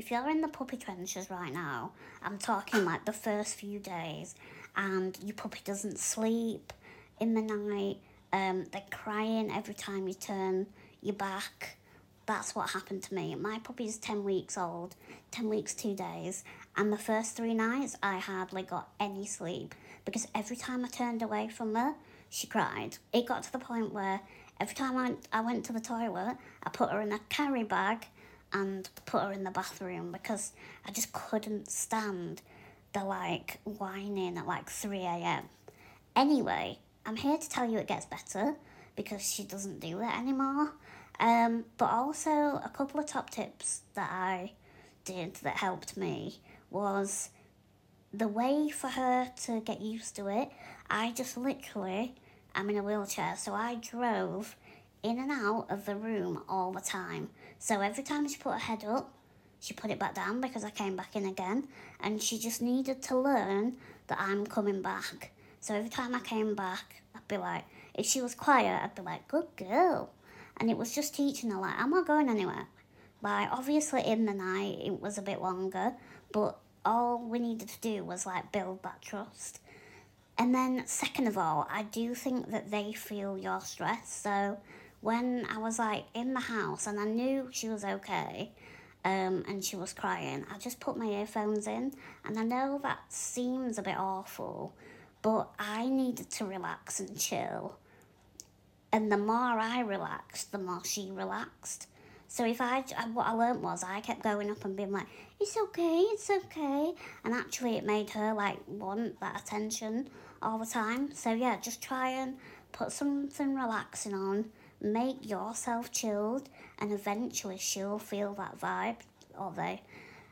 if you're in the puppy trenches right now, I'm talking like the first few days, and your puppy doesn't sleep in the night, they're crying every time you turn your back. That's what happened to me. My puppy's 10 weeks old, 10 weeks, 2 days, and the first 3 nights I hardly got any sleep because every time I turned away from her, she cried. It got to the point where every time I went to the toilet, I put her in a carry bag and put her in the bathroom because I just couldn't stand the like whining at like 3 a.m. Anyway, I'm here to tell you it gets better because she doesn't do it anymore. But also, a couple of top tips that I did that helped me was the way for her to get used to it. I just literally, I'm in a wheelchair, so I drove in and out of the room all the time. So every time she put her head up, she put it back down because I came back in again, and she just needed to learn that I'm coming back. So every time I came back, I'd be like, if she was quiet, I'd be like, good girl. And it was just teaching her, like, I'm not going anywhere. Like, obviously, in the night, it was a bit longer, but all we needed to do was, like, build that trust. And then, second of all, I do think that they feel your stress. So when I was, like, in the house and I knew she was okay, and she was crying, I just put my earphones in. And I know that seems a bit awful, but I needed to relax and chill. And the more I relaxed, the more she relaxed. So what I learnt was I kept going up and being like, it's okay. And actually it made her like want that attention all the time. So yeah, just try and put something relaxing on, make yourself chilled, and eventually she'll feel that vibe, or they.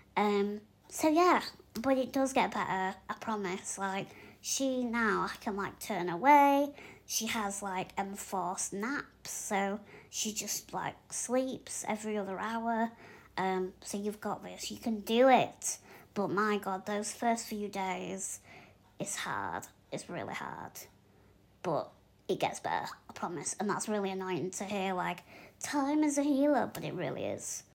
So yeah, but it does get better, I promise. Like, she now, I can like turn away. She has like enforced naps, so she just like sleeps every other hour. So you've got this, you can do it. But my God, those first few days, it's hard. It's really hard. But it gets better, I promise. And that's really annoying to hear, like, time is a healer, but it really is.